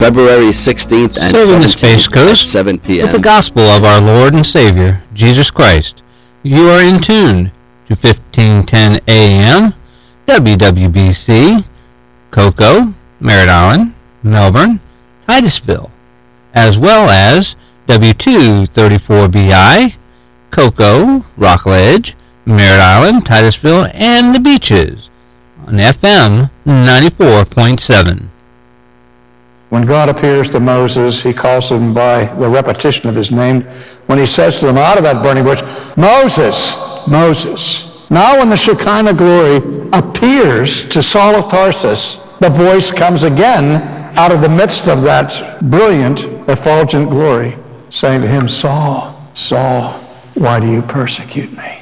February 16th and Serving the 17th Space at Coast 7 p.m. with the gospel of our Lord and Savior, Jesus Christ. You are in tune to 1510 AM, WWBC, Cocoa, Merritt Island, Melbourne, Titusville, as well as W234BI, Cocoa, Rockledge, Merritt Island, Titusville, and the Beaches on FM 94.7. When God appears to Moses, he calls him by the repetition of his name. When he says to them out of that burning bush, Moses, Moses. Now when the Shekinah glory appears to Saul of Tarsus, the voice comes again out of the midst of that brilliant, effulgent glory, saying to him, Saul, Saul, why do you persecute me?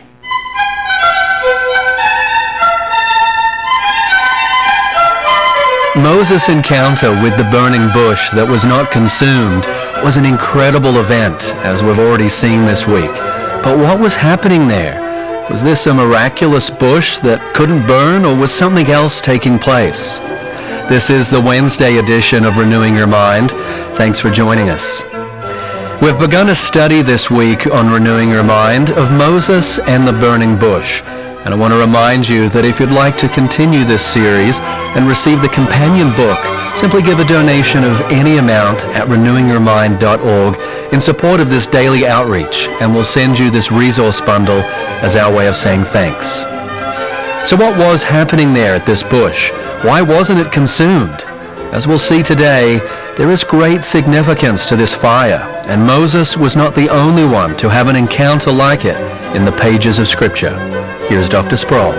Moses' encounter with the burning bush that was not consumed was an incredible event, as we've already seen this week. But what was happening there? Was this a miraculous bush that couldn't burn, or was something else taking place? This is the Wednesday edition of Renewing Your Mind. Thanks for joining us. We've begun a study this week on Renewing Your Mind of Moses and the burning bush. And I want to remind you that if you'd like to continue this series and receive the companion book, simply give a donation of any amount at renewingyourmind.org in support of this daily outreach, and we'll send you this resource bundle as our way of saying thanks. So what was happening there at this bush? Why wasn't it consumed? As we'll see today, there is great significance to this fire, and Moses was not the only one to have an encounter like it in the pages of Scripture. Here's Dr. Sproul.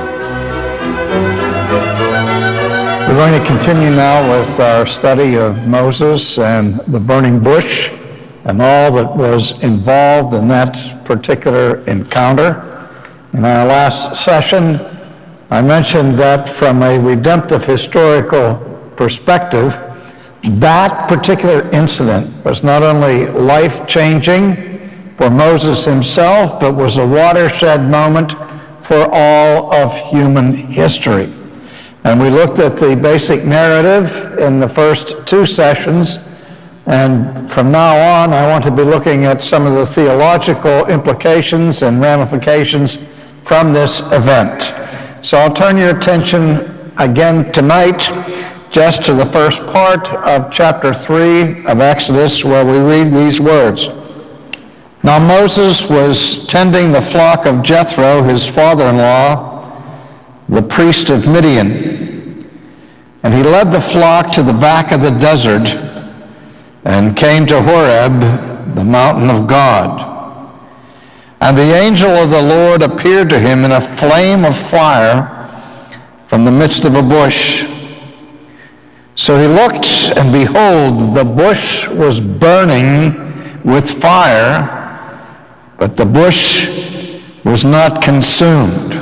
We're going to continue now with our study of Moses and the burning bush and all that was involved in that particular encounter. In our last session, I mentioned that from a redemptive historical perspective, that particular incident was not only life-changing for Moses himself, but was a watershed moment for all of human history. And we looked at the basic narrative in the first two sessions, and from now on I want to be looking at some of the theological implications and ramifications from this event. So I'll turn your attention again tonight just to the first part of chapter 3 of Exodus, where we read these words. Now Moses was tending the flock of Jethro, his father-in-law, the priest of Midian. And he led the flock to the back of the desert and came to Horeb, the mountain of God. And the angel of the Lord appeared to him in a flame of fire from the midst of a bush. So he looked, and behold, the bush was burning with fire, but the bush was not consumed.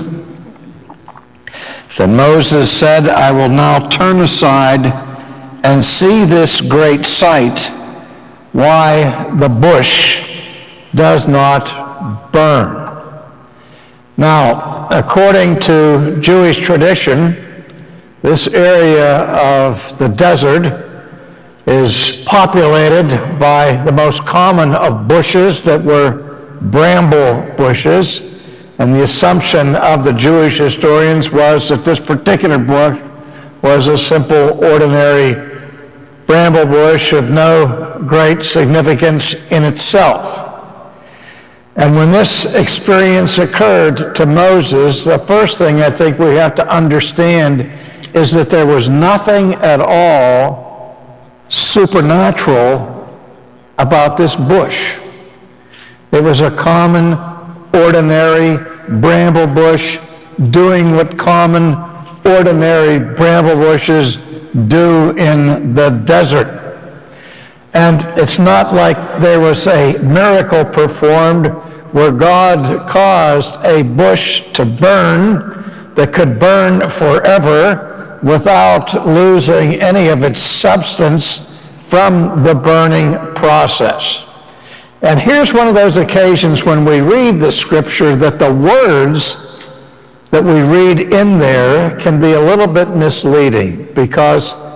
Then Moses said, I will now turn aside and see this great sight, why the bush does not burn. Now, according to Jewish tradition, this area of the desert is populated by the most common of bushes that were bramble bushes, and the assumption of the Jewish historians was that this particular bush was a simple, ordinary bramble bush of no great significance in itself. And when this experience occurred to Moses, the first thing I think we have to understand is that there was nothing at all supernatural about this bush. It was a common, ordinary bramble bush doing what common, ordinary bramble bushes do in the desert. And it's not like there was a miracle performed where God caused a bush to burn that could burn forever without losing any of its substance from the burning process. And here's one of those occasions when we read the scripture that the words that we read in there can be a little bit misleading, because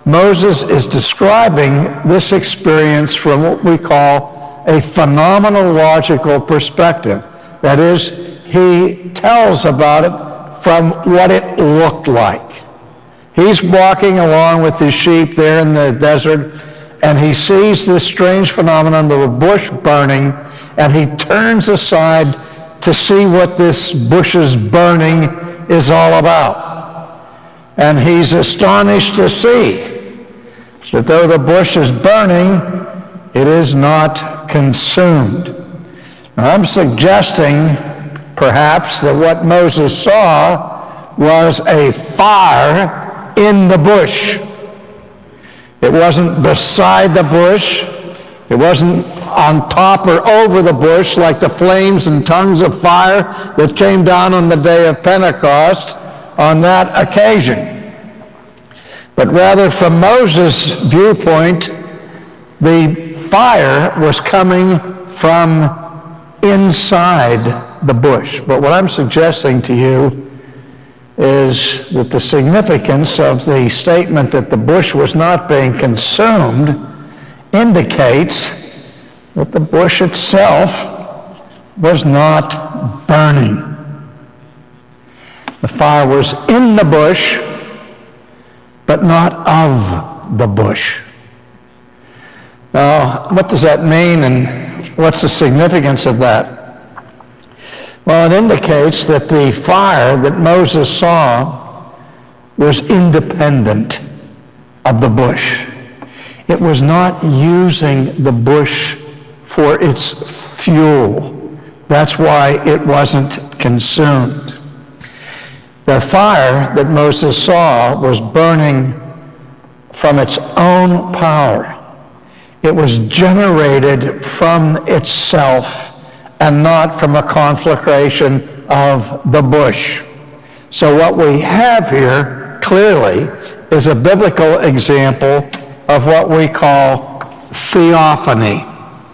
Moses is describing this experience from what we call a phenomenological perspective. That is, he tells about it from what it looked like. He's walking along with his sheep there in the desert, and he sees this strange phenomenon of a bush burning, and he turns aside to see what this bush's burning is all about. And he's astonished to see that though the bush is burning, it is not consumed. Now, I'm suggesting perhaps that what Moses saw was a fire in the bush. It wasn't beside the bush. It wasn't on top or over the bush like the flames and tongues of fire that came down on the day of Pentecost on that occasion. But rather, from Moses' viewpoint, the fire was coming from inside the bush. But what I'm suggesting to you is that the significance of the statement that the bush was not being consumed indicates that the bush itself was not burning. The fire was in the bush, but not of the bush. Now, what does that mean, and what's the significance of that? Well, it indicates that the fire that Moses saw was independent of the bush. It was not using the bush for its fuel. That's why it wasn't consumed. The fire that Moses saw was burning from its own power. It was generated from itself and not from a conflagration of the bush. So what we have here, clearly, is a biblical example of what we call theophany.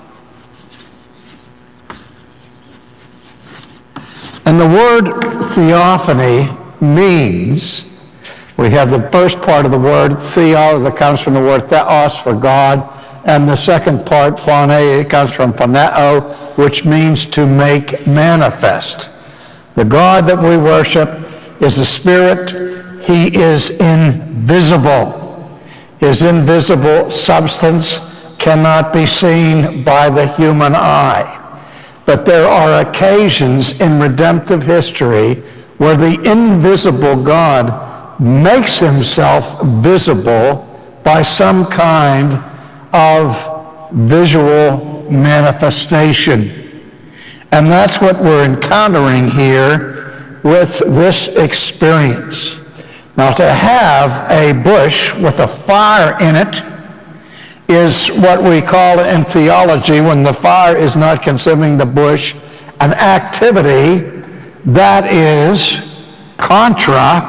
And the word theophany means, we have the first part of the word, theo, that comes from the word theos, for God, and the second part, phone, it comes from phoneo, which means to make manifest. The God that we worship is a spirit. He is invisible. His invisible substance cannot be seen by the human eye. But there are occasions in redemptive history where the invisible God makes himself visible by some kind of visual manifestation. And that's what we're encountering here with this experience. Now, to have a bush with a fire in it is what we call in theology, when the fire is not consuming the bush, an activity that is contra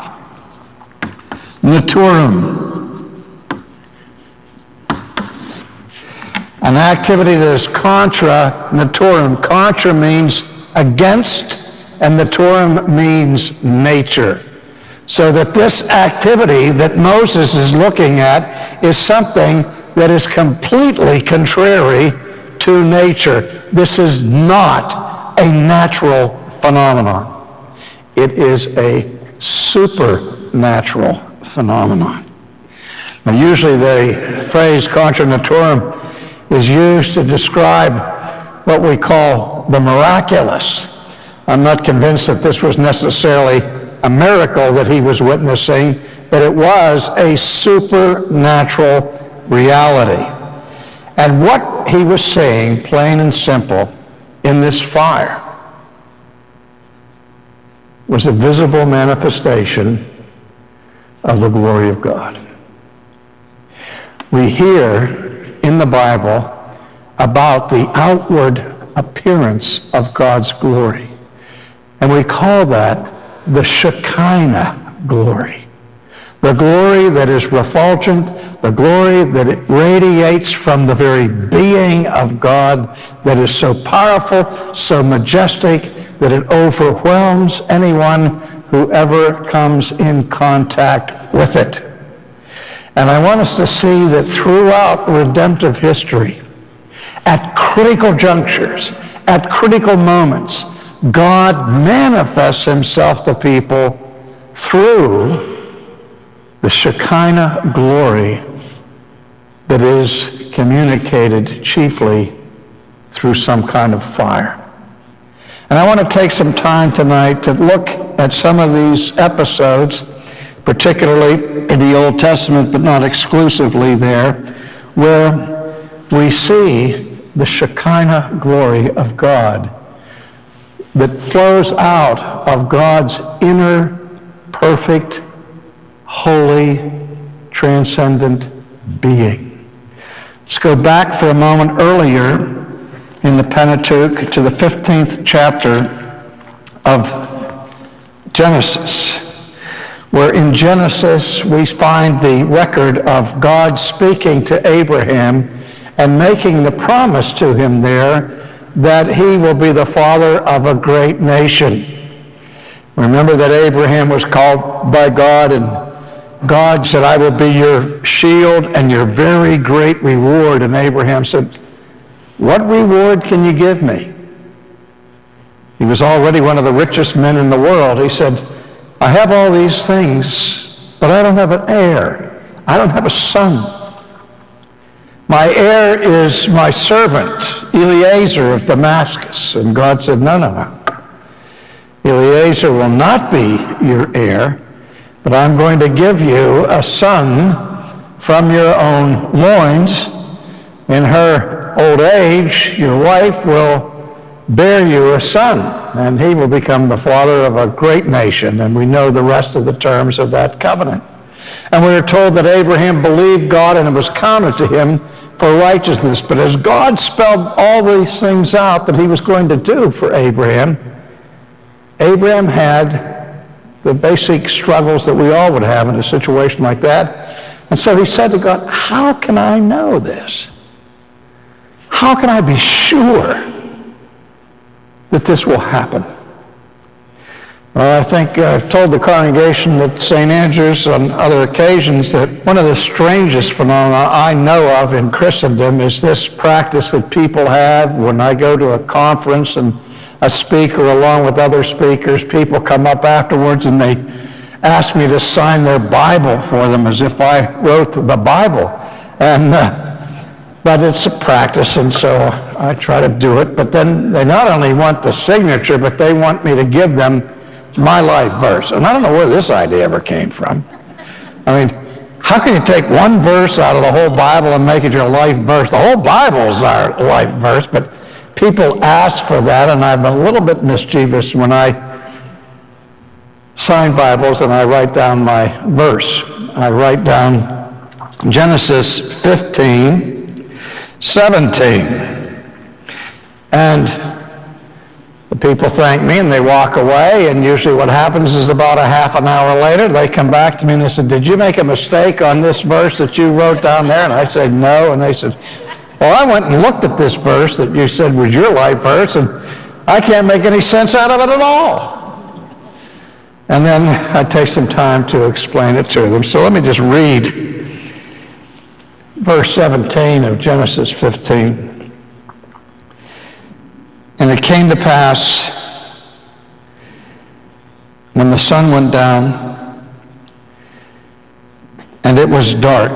naturam. An activity that is contra naturam. Contra means against, and naturam means nature. So that this activity that Moses is looking at is something that is completely contrary to nature. This is not a natural phenomenon. It is a supernatural phenomenon. Now, usually the phrase contra naturam is used to describe what we call the miraculous. I'm not convinced that this was necessarily a miracle that he was witnessing, but it was a supernatural reality. And what he was saying, plain and simple, in this fire was a visible manifestation of the glory of God. We hear in the Bible about the outward appearance of God's glory. And we call that the Shekinah glory. The glory that is refulgent, the glory that it radiates from the very being of God, that is so powerful, so majestic, that it overwhelms anyone who ever comes in contact with it. And I want us to see that throughout redemptive history, at critical junctures, at critical moments, God manifests himself to people through the Shekinah glory that is communicated chiefly through some kind of fire. And I want to take some time tonight to look at some of these episodes, particularly in the Old Testament, but not exclusively there, where we see the Shekinah glory of God that flows out of God's inner, perfect, holy, transcendent being. Let's go back for a moment earlier in the Pentateuch to the 15th chapter of Genesis, where in Genesis we find the record of God speaking to Abraham and making the promise to him there that he will be the father of a great nation. Remember that Abraham was called by God, and God said, I will be your shield and your very great reward. And Abraham said, what reward can you give me? He was already one of the richest men in the world. He said, I have all these things, but I don't have an heir. I don't have a son. My heir is my servant, Eliezer of Damascus. And God said, no. Eliezer will not be your heir, but I'm going to give you a son from your own loins. In her old age, your wife will bear you a son, and he will become the father of a great nation. And we know the rest of the terms of that covenant. And we are told that Abraham believed God, and it was counted to him for righteousness. But as God spelled all these things out that he was going to do for Abraham, Abraham had the basic struggles that we all would have in a situation like that. And so he said to God, how can I know this? How can I be sure that this will happen? Well, I think I've told the congregation at St. Andrews on other occasions that one of the strangest phenomena I know of in Christendom is this practice that people have when I go to a conference and a speaker along with other speakers, people come up afterwards and they ask me to sign their Bible for them as if I wrote the Bible. But it's a practice, and so I try to do it. But then they not only want the signature, but they want me to give them my life verse. And I don't know where this idea ever came from. I mean, how can you take one verse out of the whole Bible and make it your life verse? The whole Bible is our life verse, but people ask for that, and I'm a little bit mischievous when I sign Bibles and I write down my verse. I write down Genesis 15:17. And the people thank me and they walk away, and usually what happens is about a half an hour later they come back to me and they said, did you make a mistake on this verse that you wrote down there? And I said, no. And they said, well, I went and looked at this verse that you said was your life verse, and I can't make any sense out of it at all. And then I take some time to explain it to them. So let me just read verse 17 of Genesis 15. And it came to pass, when the sun went down, and it was dark,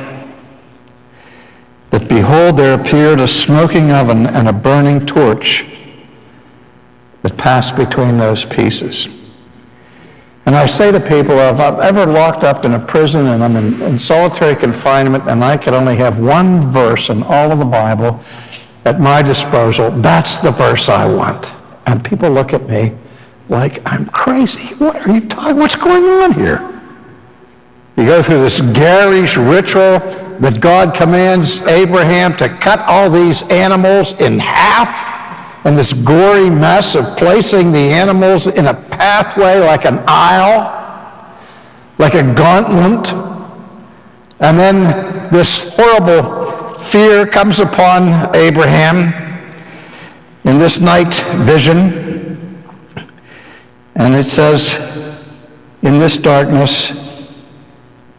that behold, there appeared a smoking oven and a burning torch that passed between those pieces. And I say to people, if I've ever locked up in a prison and I'm in solitary confinement and I could only have one verse in all of the Bible at my disposal, that's the verse I want. And people look at me like I'm crazy. What are you talking? What's going on here? You go through this garish ritual that God commands Abraham to cut all these animals in half, and this gory mess of placing the animals in a pathway like an aisle, like a gauntlet. And then this horrible fear comes upon Abraham in this night vision. And it says, in this darkness,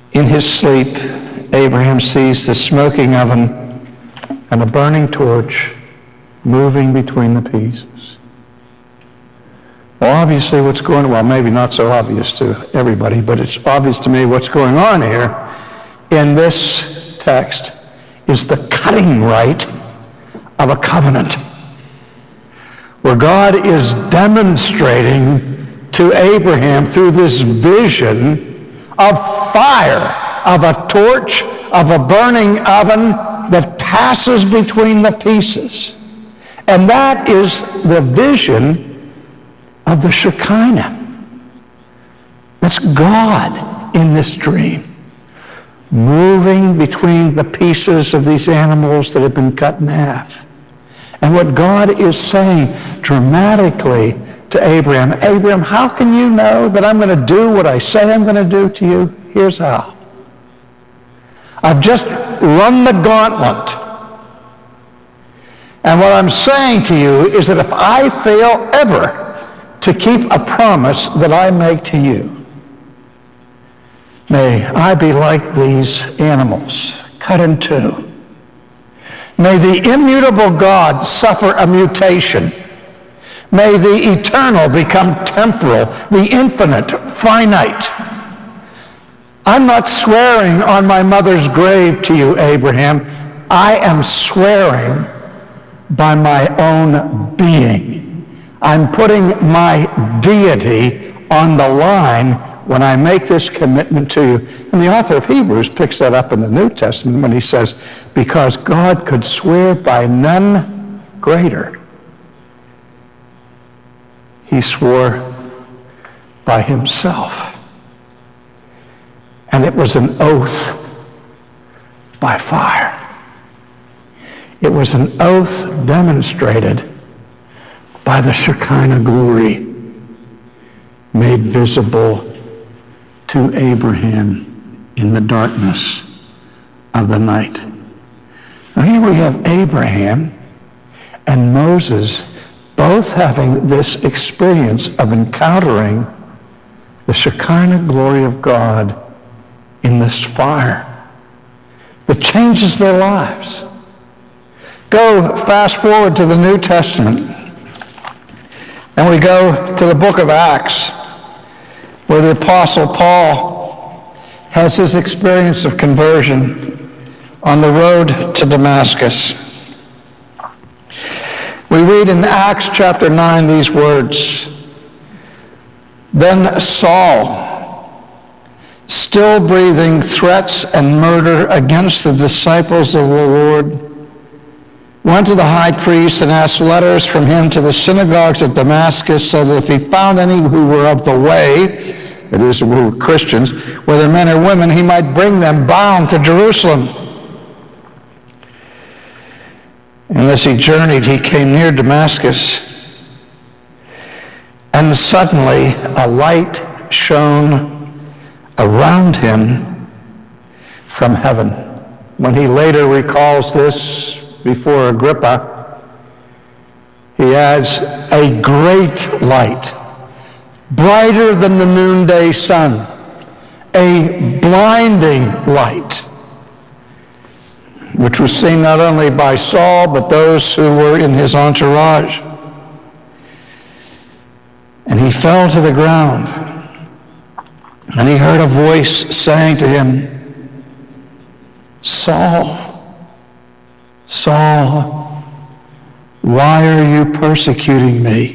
In his sleep, Abraham sees the smoking oven and a burning torch moving between the pieces. Well, obviously what's going on, well, maybe not so obvious to everybody, but it's obvious to me what's going on here in this text is the cutting rite of a covenant, where God is demonstrating to Abraham through this vision of fire, of a torch, of a burning oven that passes between the pieces. And that is the vision of the Shekinah. That's God in this dream, moving between the pieces of these animals that have been cut in half. And what God is saying dramatically to Abraham, Abraham, how can you know that I'm going to do what I say I'm going to do to you? Here's how. I've just run the gauntlet. And what I'm saying to you is that if I fail ever to keep a promise that I make to you, may I be like these animals, cut in two. May the immutable God suffer a mutation. May the eternal become temporal, the infinite finite. I'm not swearing on my mother's grave to you, Abraham. I am swearing by my own being. I'm putting my deity on the line when I make this commitment to you. And the author of Hebrews picks that up in the New Testament when he says, because God could swear by none greater, he swore by himself. And it was an oath by fire. It was an oath demonstrated by the Shekinah glory made visible to Abraham in the darkness of the night. Now here we have Abraham and Moses both having this experience of encountering the Shekinah glory of God in this fire that changes their lives. Go fast forward to the New Testament, and we go to the book of Acts, where the Apostle Paul has his experience of conversion on the road to Damascus. We read in Acts chapter 9 these words, "Then Saul, still breathing threats and murder against the disciples of the Lord, went to the high priest and asked letters from him to the synagogues of Damascus, so that if he found any who were of the way," that is, who were Christians, whether men or women, he might bring them bound to Jerusalem. And as he journeyed, he came near Damascus, and suddenly a light shone around him from heaven. When he later recalls this before Agrippa, he adds, "A great light, brighter than the noonday sun, a blinding light," which was seen not only by Saul, but those who were in his entourage. And he fell to the ground, and he heard a voice saying to him, "Saul, Saul, why are you persecuting me?"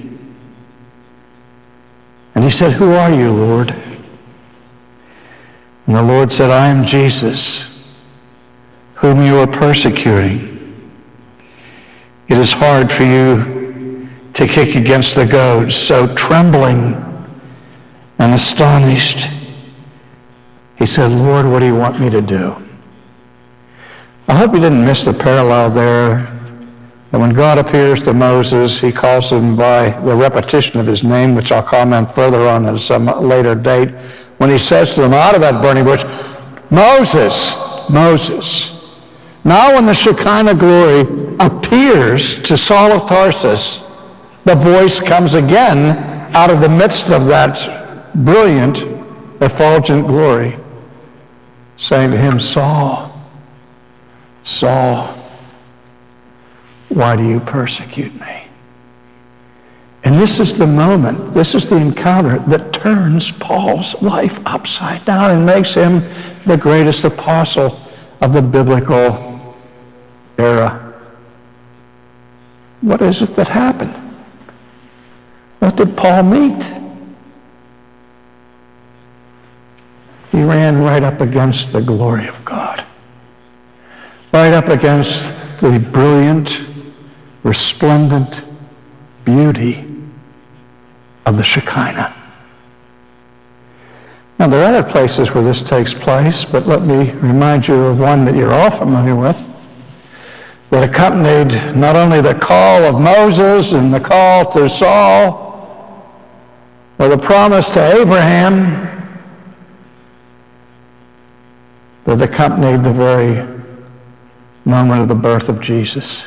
And he said, "Who are you, Lord?" And the Lord said, "I am Jesus, whom you are persecuting. It is hard for you to kick against the goads." So trembling and astonished, he said, "Lord, what do you want me to do?" I hope you didn't miss the parallel there, that when God appears to Moses, he calls him by the repetition of his name, which I'll comment further on at some later date, when he says to them out of that burning bush, "Moses, Moses." Now when the Shekinah glory appears to Saul of Tarsus, the voice comes again out of the midst of that brilliant, effulgent glory. saying to him, Saul, Saul, why do you persecute me? And this is the moment, this is the encounter that turns Paul's life upside down and makes him the greatest apostle of the biblical era. What is it that happened? What did Paul meet? He ran right up against the glory of God, right up against the brilliant, resplendent beauty of the Shekinah. Now, there are other places where this takes place, but let me remind you of one that you're all familiar with, that accompanied not only the call of Moses and the call to Saul, or the promise to Abraham, that accompanied the very moment of the birth of Jesus.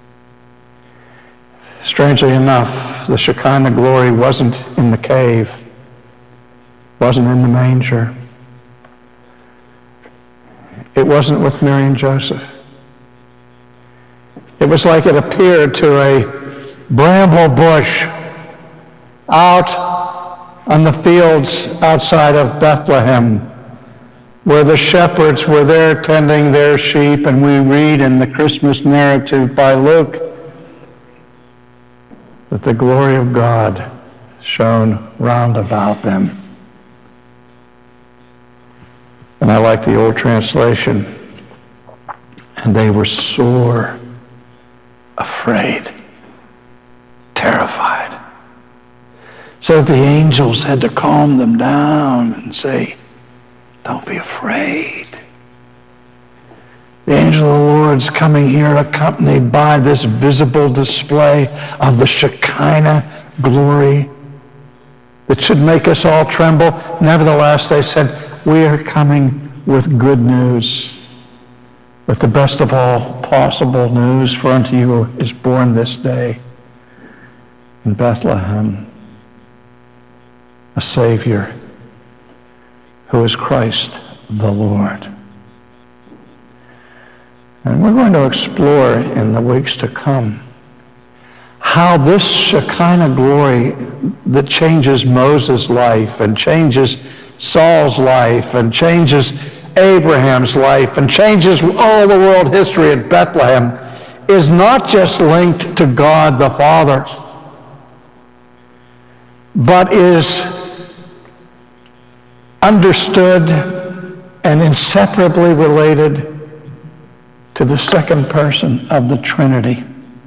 Strangely enough, the Shekinah glory wasn't in the cave, wasn't in the manger. It wasn't with Mary and Joseph. It was like it appeared to a bramble bush out on the fields outside of Bethlehem, where the shepherds were there tending their sheep, and we read in the Christmas narrative by Luke that the glory of God shone round about them. And I like the old translation, and they were sore afraid, terrified. So the angels had to calm them down and say, don't be afraid. The angel of the Lord's coming here accompanied by this visible display of the Shekinah glory that should make us all tremble. Nevertheless, they said, we are coming with good news, with the best of all possible news, for unto you is born this day in Bethlehem a Savior who is Christ the Lord. And we're going to explore in the weeks to come how this Shekinah glory that changes Moses' life and changes Saul's life and changes Abraham's life and changes all the world history at Bethlehem is not just linked to God the Father, but is understood and inseparably related to the second person of the Trinity.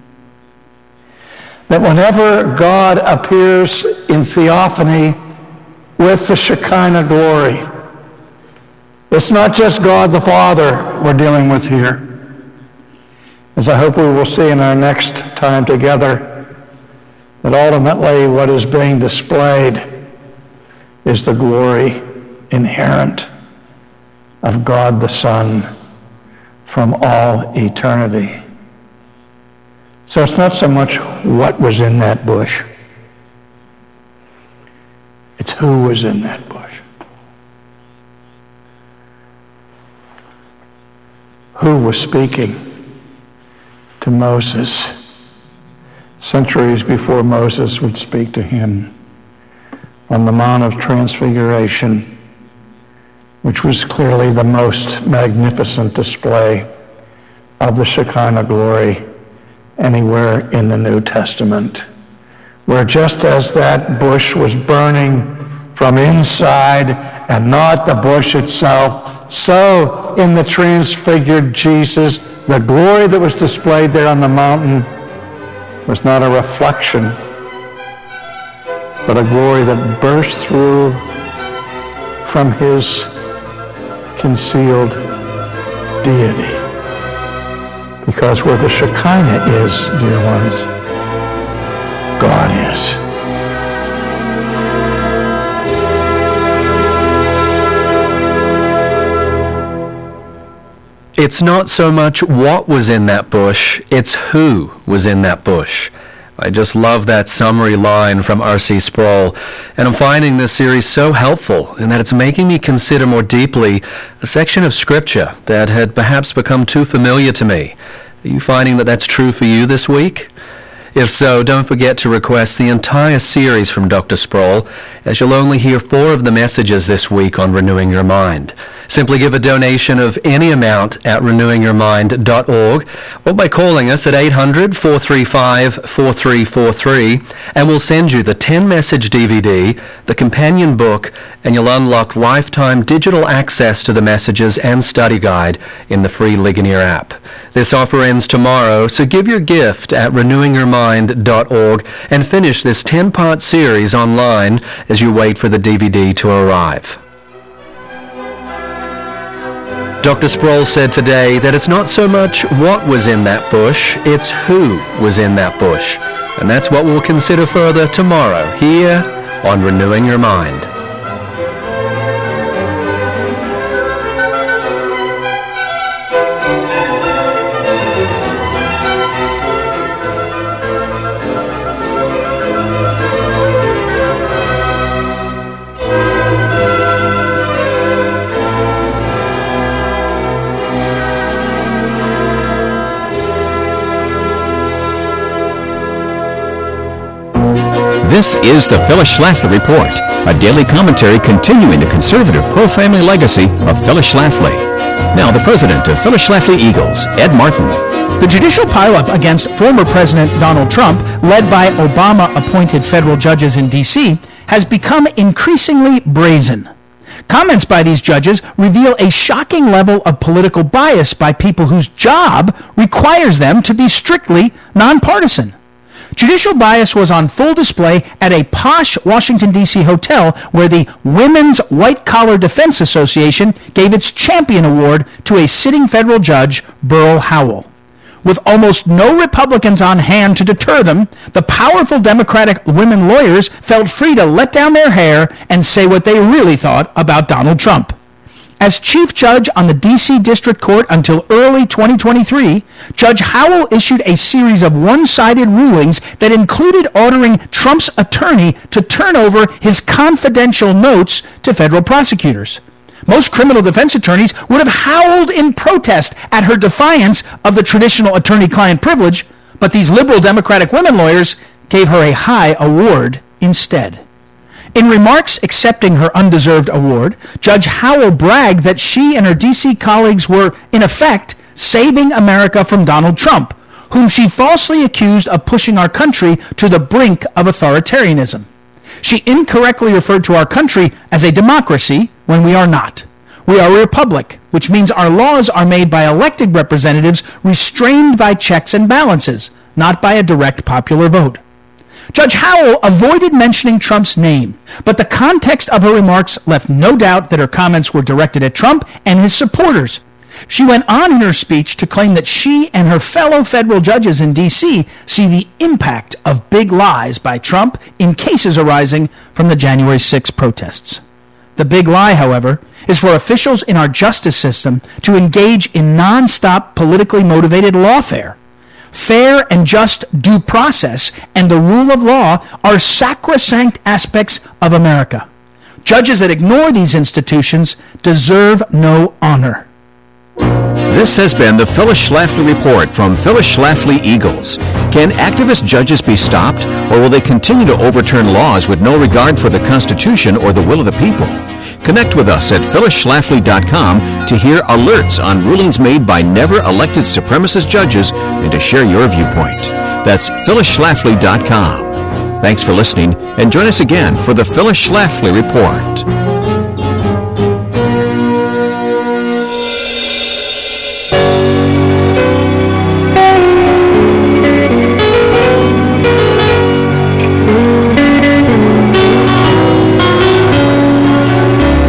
That whenever God appears in theophany with the Shekinah glory, it's not just God the Father we're dealing with here. As I hope we will see in our next time together, that ultimately what is being displayed is the glory inherent of God the Son from all eternity. So it's not so much what was in that bush. It's who was in that bush. Who was speaking to Moses centuries before Moses would speak to him on the Mount of Transfiguration, which was clearly the most magnificent display of the Shekinah glory anywhere in the New Testament, where just as that bush was burning from inside and not the bush itself, so in the transfigured Jesus, the glory that was displayed there on the mountain was not a reflection, but a glory that burst through from his concealed deity. Because where the Shekinah is, dear ones, God is. It's not so much what was in that bush, it's who was in that bush. I just love that summary line from R.C. Sproul, and I'm finding this series so helpful in that it's making me consider more deeply a section of Scripture that had perhaps become too familiar to me. Are you finding that that's true for you this week? If so, don't forget to request the entire series from Dr. Sproul, as you'll only hear 4 of the messages this week on Renewing Your Mind. Simply give a donation of any amount at renewingyourmind.org or by calling us at 800-435-4343, and we'll send you the 10-message DVD, the companion book, and you'll unlock lifetime digital access to the messages and study guide in the free Ligonier app. This offer ends tomorrow, so give your gift at renewingyourmind.org and finish this 10-part series online as you wait for the DVD to arrive. Dr. Sproul said today that it's not so much what was in that bush, it's who was in that bush. And that's what we'll consider further tomorrow here on Renewing Your Mind. This is the Phyllis Schlafly Report, a daily commentary continuing the conservative pro-family legacy of Phyllis Schlafly. Now the president of Phyllis Schlafly Eagles, Ed Martin. The judicial pileup against former President Donald Trump, led by Obama-appointed federal judges in D.C., has become increasingly brazen. Comments by these judges reveal a shocking level of political bias by people whose job requires them to be strictly nonpartisan. Judicial bias was on full display at a posh Washington, D.C. hotel where the Women's White Collar Defense Association gave its Champion Award to a sitting federal judge, Beryl Howell. With almost no Republicans on hand to deter them, the powerful Democratic women lawyers felt free to let down their hair and say what they really thought about Donald Trump. As chief judge on the D.C. District Court until early 2023, Judge Howell issued a series of one-sided rulings that included ordering Trump's attorney to turn over his confidential notes to federal prosecutors. Most criminal defense attorneys would have howled in protest at her defiance of the traditional attorney-client privilege, but these liberal Democratic women lawyers gave her a high award instead. In remarks accepting her undeserved award, Judge Howell bragged that she and her D.C. colleagues were, in effect, saving America from Donald Trump, whom she falsely accused of pushing our country to the brink of authoritarianism. She incorrectly referred to our country as a democracy when we are not. We are a republic, which means our laws are made by elected representatives restrained by checks and balances, not by a direct popular vote. Judge Howell avoided mentioning Trump's name, but the context of her remarks left no doubt that her comments were directed at Trump and his supporters. She went on in her speech to claim that she and her fellow federal judges in D.C. see the impact of big lies by Trump in cases arising from the January 6 protests. The big lie, however, is for officials in our justice system to engage in nonstop politically motivated lawfare. Fair and just due process and the rule of law are sacrosanct aspects of America. Judges that ignore these institutions deserve no honor. This has been the Phyllis Schlafly Report from Phyllis Schlafly Eagles. Can activist judges be stopped, or will they continue to overturn laws with no regard for the Constitution or the will of the people? Connect with us at phyllisschlafly.com to hear alerts on rulings made by never-elected supremacist judges and to share your viewpoint. That's phyllisschlafly.com. Thanks for listening, and join us again for the Phyllis Schlafly Report.